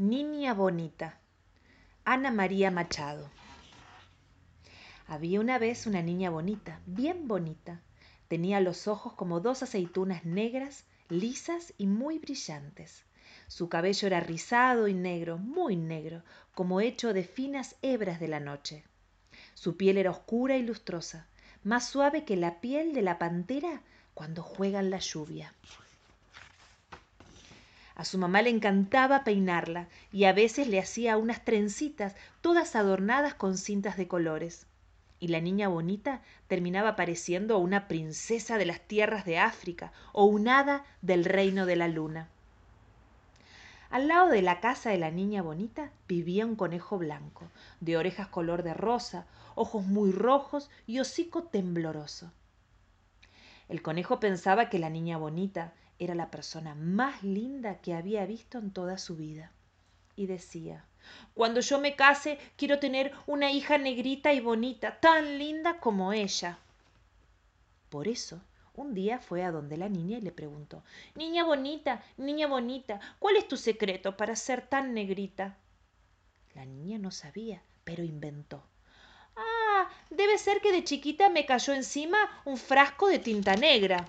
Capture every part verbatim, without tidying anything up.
Niña bonita. Ana María Machado. Había una vez una niña bonita, bien bonita. Tenía los ojos como dos aceitunas negras, lisas y muy brillantes. Su cabello era rizado y negro, muy negro, como hecho de finas hebras de la noche. Su piel era oscura y lustrosa, más suave que la piel de la pantera cuando juega en la lluvia. A su mamá le encantaba peinarla y a veces le hacía unas trencitas todas adornadas con cintas de colores. Y la niña bonita terminaba pareciendo una princesa de las tierras de África o un hada del reino de la luna. Al lado de la casa de la niña bonita vivía un conejo blanco, de orejas color de rosa, ojos muy rojos y hocico tembloroso. El conejo pensaba que la niña bonita era la persona más linda que había visto en toda su vida. Y decía, cuando yo me case quiero tener una hija negrita y bonita, tan linda como ella. Por eso, un día fue a donde la niña y le preguntó, Niña bonita, niña bonita, ¿cuál es tu secreto para ser tan negrita? La niña no sabía, pero inventó. Ah, debe ser que de chiquita me cayó encima un frasco de tinta negra.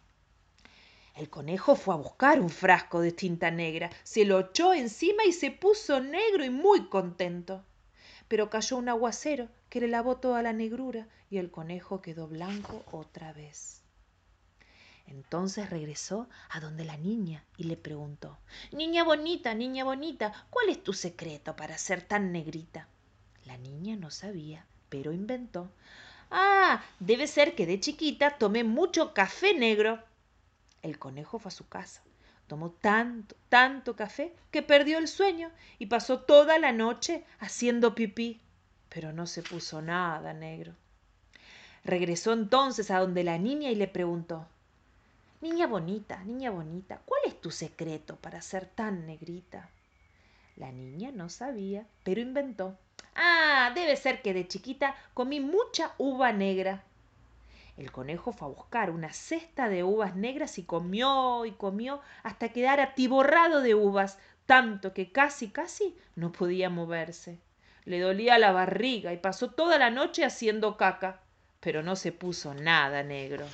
El conejo fue a buscar un frasco de tinta negra, se lo echó encima y se puso negro y muy contento. Pero cayó un aguacero que le lavó toda la negrura y el conejo quedó blanco otra vez. Entonces regresó a donde la niña y le preguntó, Niña bonita, niña bonita, ¿cuál es tu secreto para ser tan negrita? La niña no sabía, pero inventó. Ah, debe ser que de chiquita tomé mucho café negro. El conejo fue a su casa. Tomó tanto, tanto café que perdió el sueño y pasó toda la noche haciendo pipí, pero no se puso nada negro. Regresó entonces a donde la niña y le preguntó, Niña bonita, niña bonita, ¿cuál es tu secreto para ser tan negrita? La niña no sabía, pero inventó. Ah, debe ser que de chiquita comí mucha uva negra. El conejo fue a buscar una cesta de uvas negras y comió y comió hasta quedar atiborrado de uvas, tanto que casi, casi no podía moverse. Le dolía la barriga y pasó toda la noche haciendo caca, pero no se puso nada negro.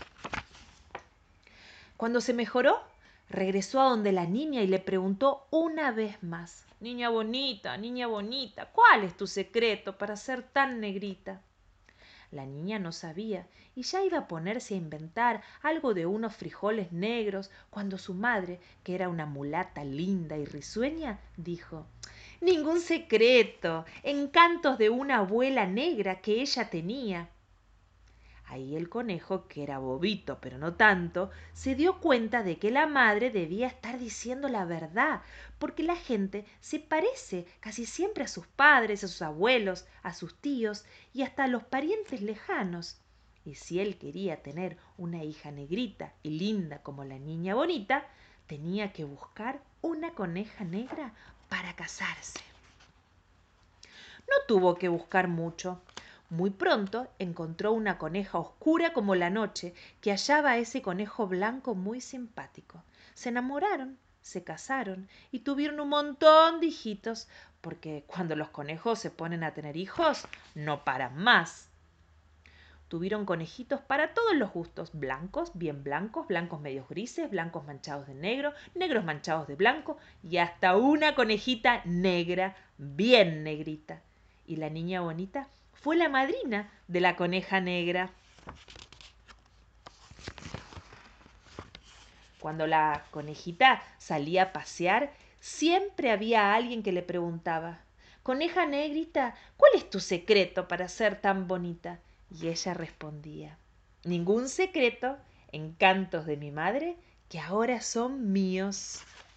Cuando se mejoró, regresó a donde la niña y le preguntó una vez más, Niña bonita, niña bonita, ¿cuál es tu secreto para ser tan negrita? La niña no sabía y ya iba a ponerse a inventar algo de unos frijoles negros cuando su madre, que era una mulata linda y risueña, dijo, Ningún secreto, encantos de una abuela negra que ella tenía. Ahí el conejo, que era bobito pero no tanto, se dio cuenta de que la madre debía estar diciendo la verdad, porque la gente se parece casi siempre a sus padres, a sus abuelos, a sus tíos y hasta a los parientes lejanos. Y si él quería tener una hija negrita y linda como la niña bonita, tenía que buscar una coneja negra para casarse. No tuvo que buscar mucho. Muy pronto encontró una coneja oscura como la noche que hallaba a ese conejo blanco muy simpático. Se enamoraron, se casaron y tuvieron un montón de hijitos, porque cuando los conejos se ponen a tener hijos, no paran más. Tuvieron conejitos para todos los gustos, blancos, bien blancos, blancos medios grises, blancos manchados de negro, negros manchados de blanco y hasta una conejita negra, bien negrita. Y la niña bonita fue la madrina de la coneja negra. Cuando la conejita salía a pasear, siempre había alguien que le preguntaba, Coneja negrita, ¿cuál es tu secreto para ser tan bonita? Y ella respondía, Ningún secreto, encantos de mi madre que ahora son míos.